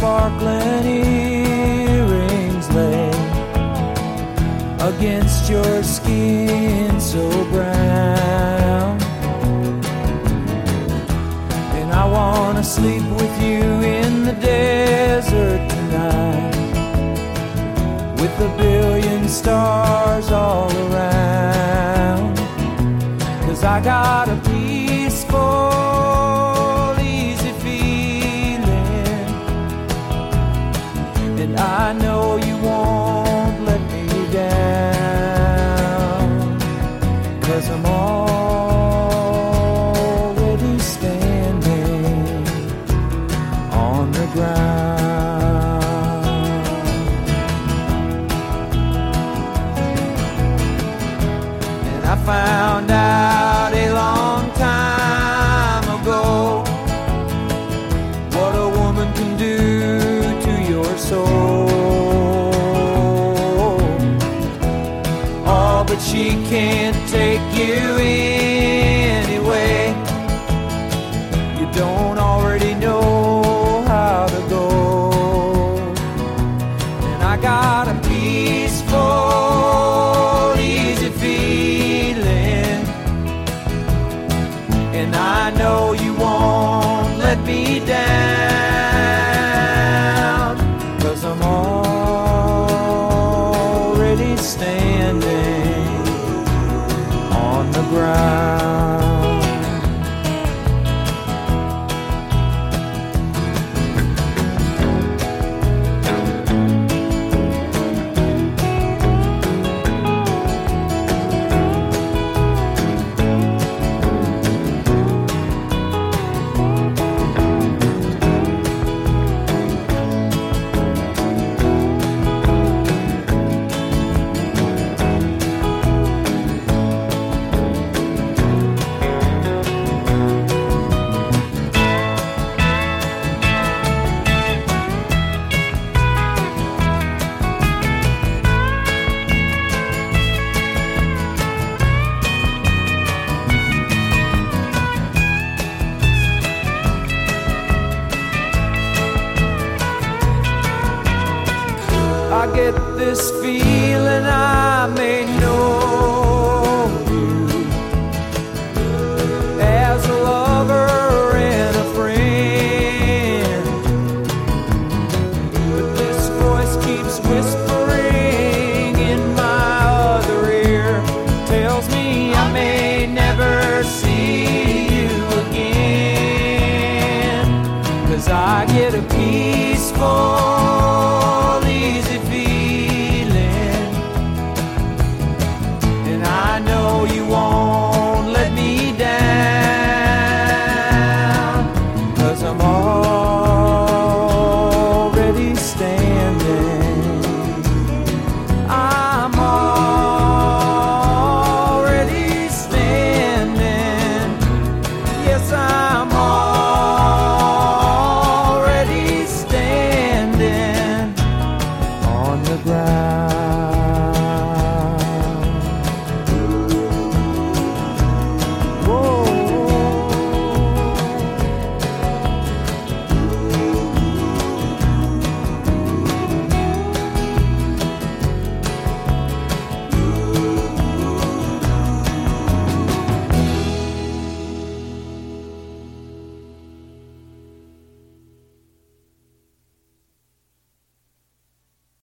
sparkling earrings lay against your skin so brown. And I wanna sleep with you in the desert tonight, with a billion stars all around. 'Cause I got a peaceful, easy feeling, and I know you won't let me down. 'Cause I'm already standing on the ground. And I found out a long time ago what a woman can do to your soul. Oh, but she can't take you anyway. You don't already know how to go. And I got a peaceful, easy feeling, and I know you won't let me down. 'Cause I'm already standing on the ground. I get this feeling I may know you as a lover and a friend, but this voice keeps whispering in my other ear, tells me I may never see you again. 'Cause I get a peaceful, easy feeling,